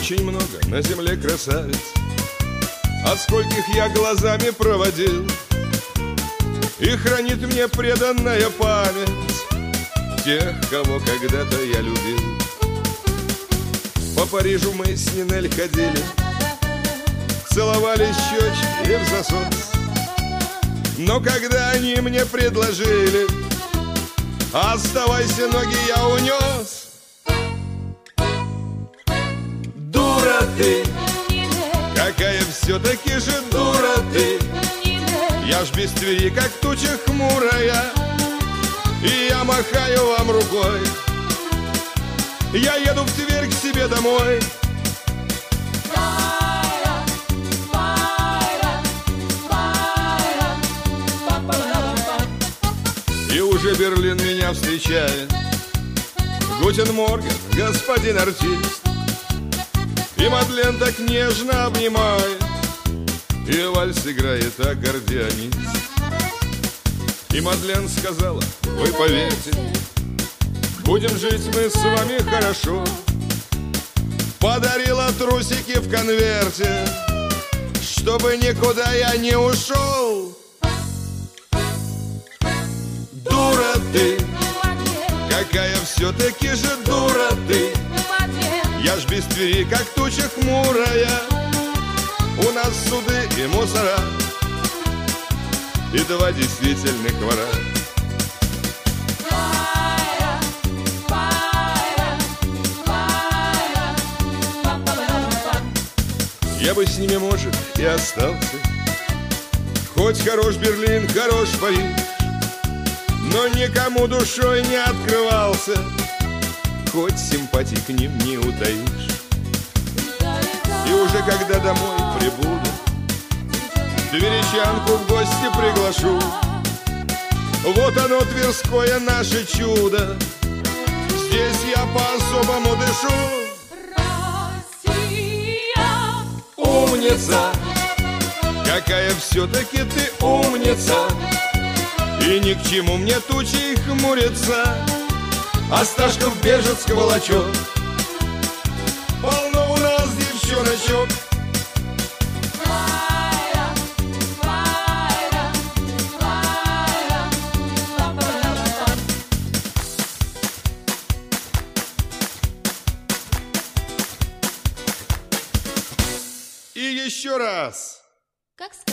Очень много на земле красавиц, от скольких я глазами проводил, и хранит мне преданная память тех, кого когда-то я любил. По Парижу мы с Нинель ходили, целовали щечки и в засос. Но когда они мне предложили: оставайся, ноги я унес. Дура ты, какая все-таки же дура ты. Я ж без Твери, как туча хмурая, и я махаю вам рукой. Я еду в Тверь к себе домой. И уже Берлин меня встречает. Гутен морген, господин артист. И Мадлен так нежно обнимает, и вальс играет аккордеонист. И Мадлен сказала: вы поверьте, будем жить мы с вами хорошо. Подарила трусики в конверте, чтобы никуда я не ушел. Дура ты, какая все-таки же дура ты. Я ж без Твери, как туча хмурая. У нас суды и мусора, и два действительных вора. Я бы с ними, может, и остался. Хоть хорош Берлин, хорош Париж, но никому душой не открывался. Хоть симпатий к ним не утаишь. И уже когда домой прибуду, тверичанку в гости приглашу. Вот оно, Тверское наше чудо, здесь я по-особому дышу. Умница, какая все-таки ты умница. И ни к чему мне тучей хмуриться. Осташков Бежецкого лачок, полно у нас девчоночек. И еще раз. Как сказать?